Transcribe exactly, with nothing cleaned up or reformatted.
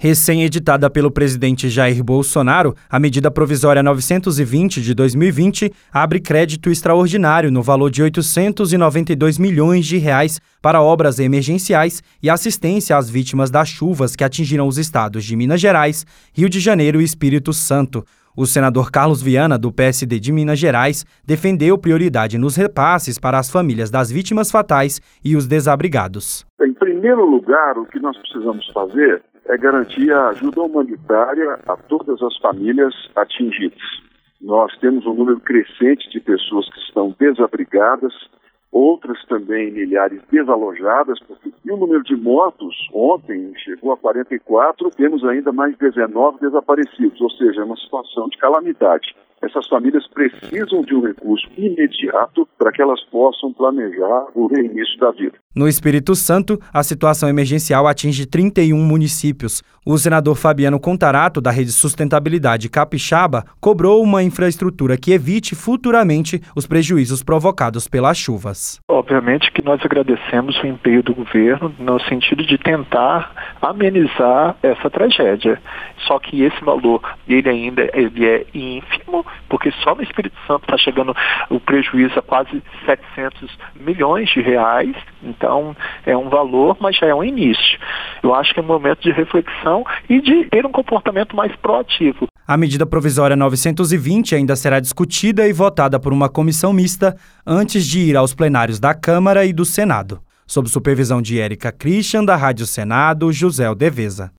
Recém-editada pelo presidente Jair Bolsonaro, a medida provisória novecentos e vinte de dois mil e vinte abre crédito extraordinário no valor de oitocentos e noventa e dois milhões de reais para obras emergenciais e assistência às vítimas das chuvas que atingiram os estados de Minas Gerais, Rio de Janeiro e Espírito Santo. O senador Carlos Viana, do P S D de Minas Gerais, defendeu prioridade nos repasses para as famílias das vítimas fatais e os desabrigados. Em primeiro lugar, o que nós precisamos fazer é garantir a ajuda humanitária a todas as famílias atingidas. Nós temos um número crescente de pessoas que estão desabrigadas, outras também milhares desalojadas, porque e o número de mortos ontem chegou a quarenta e quatro, temos ainda mais dezenove desaparecidos, ou seja, é uma situação de calamidade. Essas famílias precisam de um recurso imediato para que elas possam planejar o reinício da vida. No Espírito Santo, a situação emergencial atinge trinta e um municípios. O senador Fabiano Contarato, da Rede Sustentabilidade Capixaba, cobrou uma infraestrutura que evite futuramente os prejuízos provocados pelas chuvas. Obviamente que nós agradecemos o empenho do governo no sentido de tentar amenizar essa tragédia. Só que esse valor, ele ainda ele é ínfimo, porque só no Espírito Santo está chegando o prejuízo a quase setecentos milhões de reais. Então, é um valor, mas já é um início. Eu acho que é um momento de reflexão e de ter um comportamento mais proativo. A medida provisória novecentos e vinte ainda será discutida e votada por uma comissão mista antes de ir aos plenários da Câmara e do Senado. Sob supervisão de Érica Christian, da Rádio Senado, José Aldeveza.